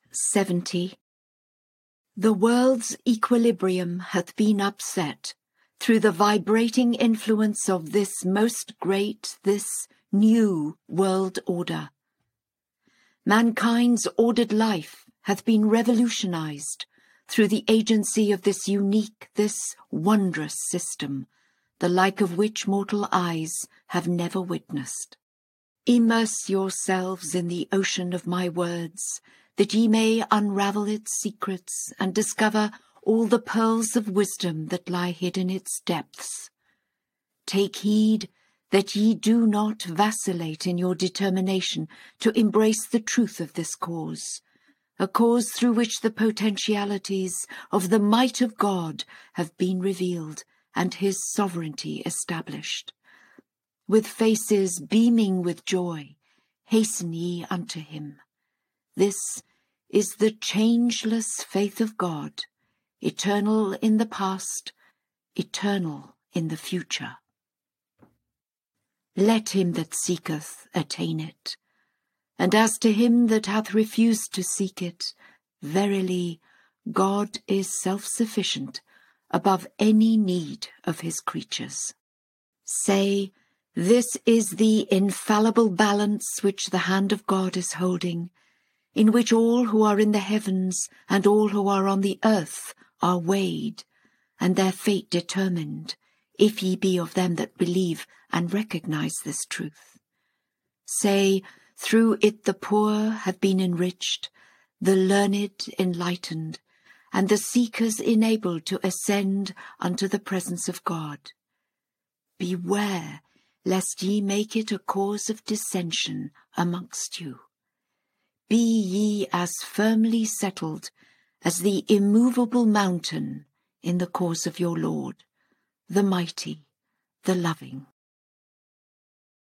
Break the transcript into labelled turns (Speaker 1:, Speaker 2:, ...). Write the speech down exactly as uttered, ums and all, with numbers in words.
Speaker 1: seventy. The world's equilibrium hath been upset through the vibrating influence of this most great, this new world order. Mankind's ordered life hath been revolutionized through the agency of this unique, this wondrous system, the like of which mortal eyes have never witnessed. Immerse yourselves in the ocean of my words, that ye may unravel its secrets and discover all the pearls of wisdom that lie hid in its depths. Take heed that ye do not vacillate in your determination to embrace the truth of this cause, a cause through which the potentialities of the might of God have been revealed and his sovereignty established. With faces beaming with joy, hasten ye unto him. This is the changeless faith of God, eternal in the past, eternal in the future. Let him that seeketh attain it. And as to him that hath refused to seek it, verily God is self-sufficient above any need of his creatures. Say, this is the infallible balance which the hand of God is holding, in which all who are in the heavens and all who are on the earth are weighed, and their fate determined, if ye be of them that believe and recognize this truth. Say, through it the poor have been enriched, the learned enlightened, and the seekers enabled to ascend unto the presence of God. Beware lest ye make it a cause of dissension amongst you. Be ye as firmly settled as the immovable mountain in the cause of your Lord, the mighty, the loving.